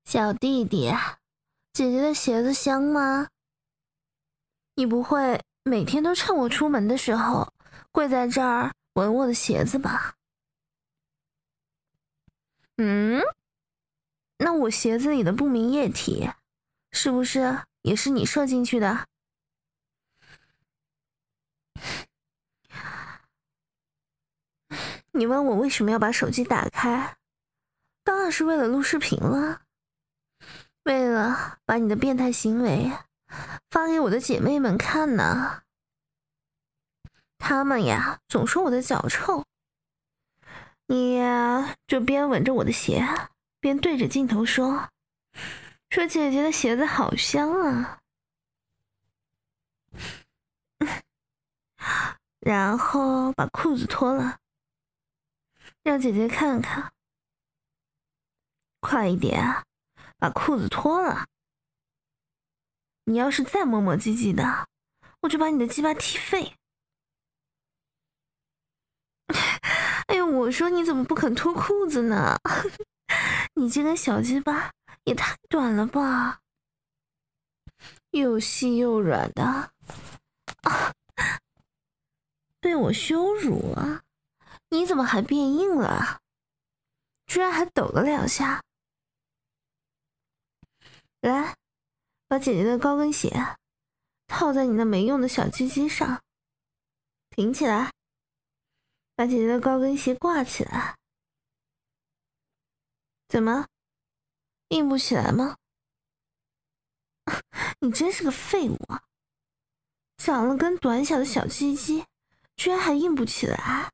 小弟弟，姐姐的鞋子香吗？你不会每天都趁我出门的时候跪在这儿闻我的鞋子吧？那我鞋子里的不明液体，是不是也是你射进去的？你问我为什么要把手机打开，当然是为了录视频了，为了把你的变态行为发给我的姐妹们看呢。她们呀，总说我的脚臭，你呀就边闻着我的鞋，边对着镜头说姐姐的鞋子好香啊。然后把裤子脱了，让姐姐看看。快一点，把裤子脱了。你要是再磨磨唧唧的，我就把你的鸡巴踢废。哎呦，我说你怎么不肯脱裤子呢？你这根小鸡巴也太短了吧，又细又软的啊！被我羞辱啊！你怎么还变硬了啊？居然还抖了2下。来，把姐姐的高跟鞋套在你那没用的小鸡鸡上，挺起来，把姐姐的高跟鞋挂起来。怎么，硬不起来吗？你真是个废物啊！长了根短小的小鸡鸡，居然还硬不起来。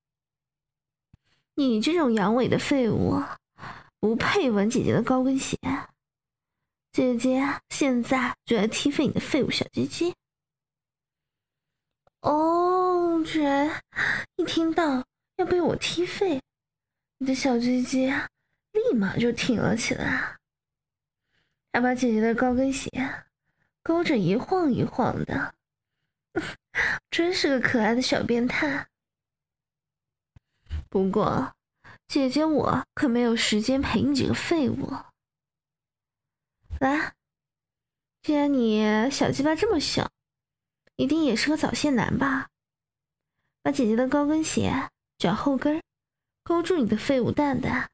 你这种阳痿的废物，不配闻姐姐的高跟鞋。姐姐现在就来踢废你的废物小鸡鸡。哦，居然一听到要被我踢废，你的小鸡鸡立马就挺了起来，还把姐姐的高跟鞋勾着一晃一晃的，真是个可爱的小变态。不过姐姐我可没有时间陪你这个废物。来，既然你小鸡巴这么小，一定也是个早泄男吧？把姐姐的高跟鞋脚后跟勾住你的废物蛋蛋，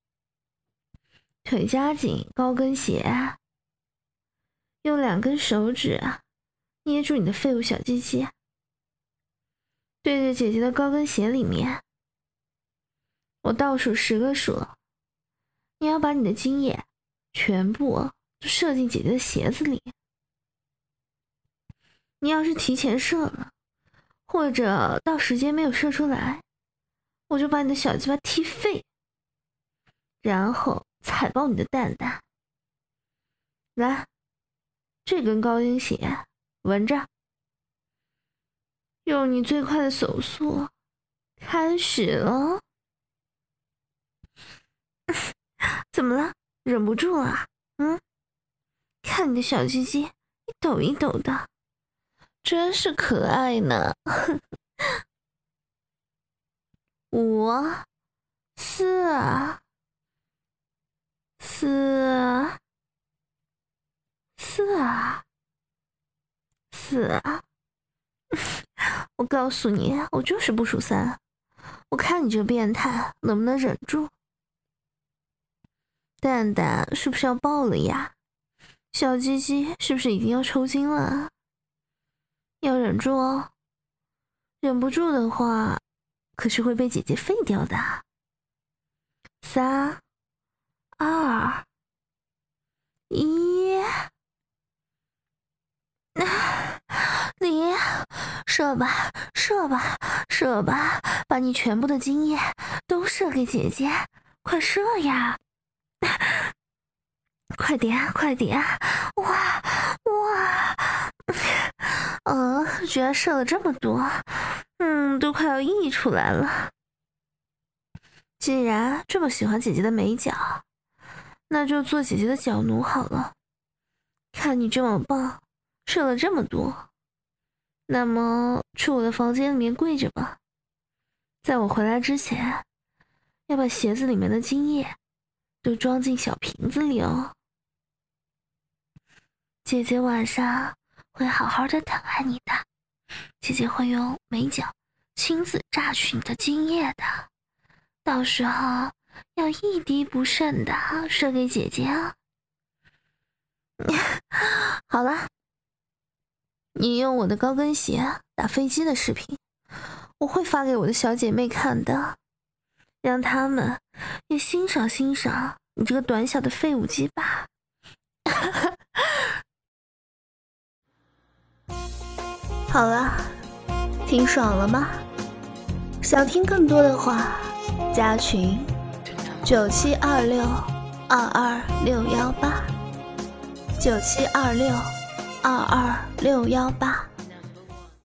腿夹紧高跟鞋，用2根手指捏住你的废物小鸡鸡，对着姐姐的高跟鞋里面，我倒数10个数，你要把你的精液全部都射进姐姐的鞋子里。你要是提前射了，或者到时间没有射出来，我就把你的小鸡巴踢废，然后踩爆你的蛋蛋。来，这根高跟鞋闻着，用你最快的手速开始了。怎么了？忍不住了？看你的小鸡鸡一抖一抖的，真是可爱呢。5、4、我告诉你，我就是不数3，我看你这个变态能不能忍住。蛋蛋是不是要爆了呀？小鸡鸡是不是已经要抽筋了？要忍住哦，忍不住的话，可是会被姐姐废掉的。3、2、1，你射吧，射吧，射吧，把你全部的精液都射给姐姐，快射呀！快点，快点！哇！居然射了这么多，都快要溢出来了。既然这么喜欢姐姐的美脚，那就做姐姐的脚奴好了。看你这么棒，射了这么多，那么去我的房间里面跪着吧。在我回来之前，要把鞋子里面的精液都装进小瓶子里哦。姐姐晚上会好好的疼爱你的，姐姐会用美脚亲自榨取你的精液的，到时候要一滴不剩的射给姐姐啊。好了，你用我的高跟鞋打飞机的视频，我会发给我的小姐妹看的，让她们也欣赏欣赏你这个短小的废物鸡巴。好了，听爽了吗？想听更多的话，加群9726222618，9726222618。